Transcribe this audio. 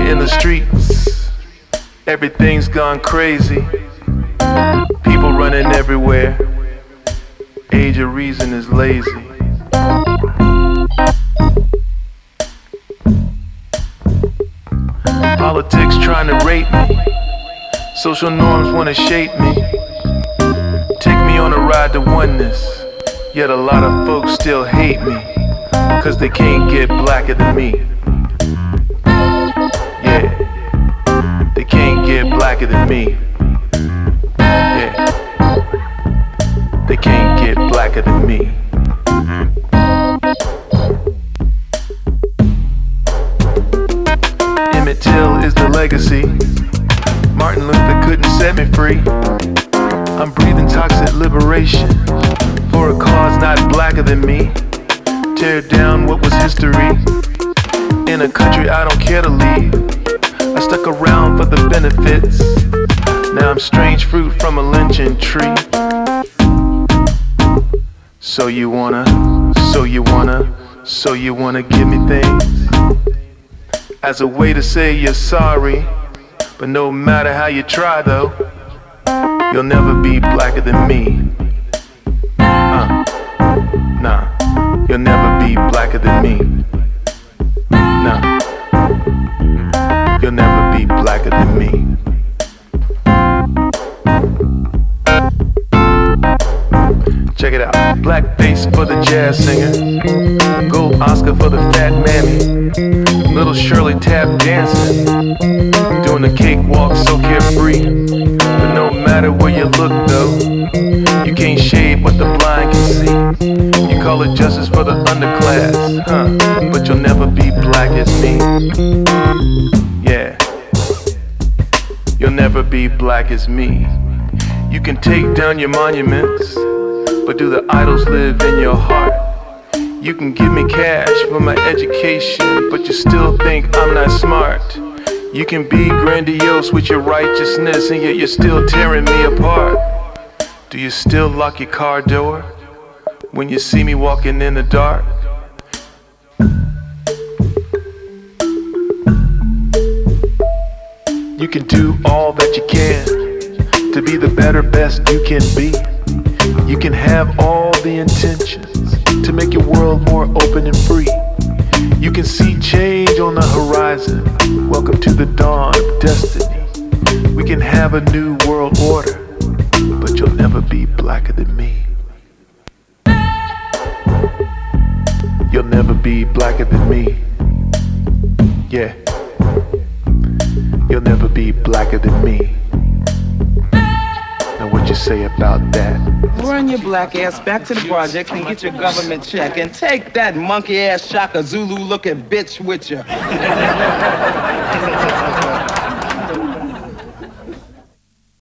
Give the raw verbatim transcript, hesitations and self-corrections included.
in the streets, everything's gone crazy. People running everywhere, age of reason is lazy. Politics trying to rate me, social norms wanna shape me. Take me on a ride to oneness, yet a lot of folks still hate me, cause they can't get blacker than me. Yeah, they can't get blacker than me. Yeah, they can't get blacker than me. Emmett Till is the legacy. Martin Luther couldn't set me free. I'm breathing toxic liberation for a cause not blacker than me. Tear down what was history in a country I don't care to leave. I stuck around for the benefits. Now I'm strange fruit from a lynching tree. So you wanna, so you wanna, so you wanna give me things as a way to say you're sorry. But no matter how you try though, you'll never be blacker than me. Uh, nah, you'll never be blacker than me. Nah, you'll never be blacker than me. Check it out. Blackface for the jazz singer, gold Oscar for the fat mammy, little Shirley tap dancing, doing the cakewalk so carefree. But no matter where you look though, you can't shade what the blind can see. You call it justice for the underclass, huh? But you'll never be black as me. Yeah, you'll never be black as me. You can take down your monuments, but do the idols live in your heart? You can give me cash for my education, but you still think I'm not smart. You can be grandiose with your righteousness, and yet you're still tearing me apart. Do you still lock your car door when you see me walking in the dark? You can do all that you can to be the better best you can be. You can have all the intentions to make your world more open and free. You can see change on the horizon. Welcome to the dawn of destiny. We can have a new world order, but you'll never be blacker than me. You'll never be blacker than me. Yeah, you'll never be blacker than me. Now what you say about that? Run your black ass back to the projects and get your government check, and take that monkey ass Shaka Zulu looking bitch with you.